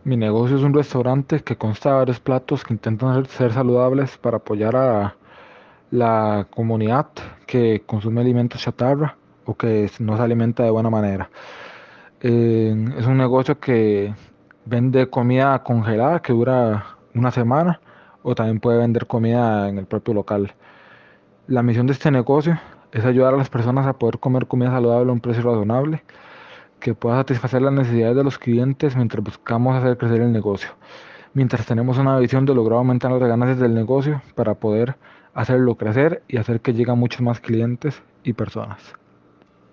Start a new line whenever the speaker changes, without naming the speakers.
Mi negocio es un restaurante que consta de varios platos que intentan ser saludables para apoyar a la comunidad que consume alimentos chatarra o que no se alimenta de buena manera. Es un negocio que vende comida congelada que dura una semana o también puede vender comida en el propio local. La misión de este negocio es ayudar a las personas a poder comer comida saludable a un precio razonable que pueda satisfacer las necesidades de los clientes mientras buscamos hacer crecer el negocio. Mientras tenemos una visión de lograr aumentar las ganancias del negocio para poder hacerlo crecer y hacer que lleguen muchos más clientes y personas.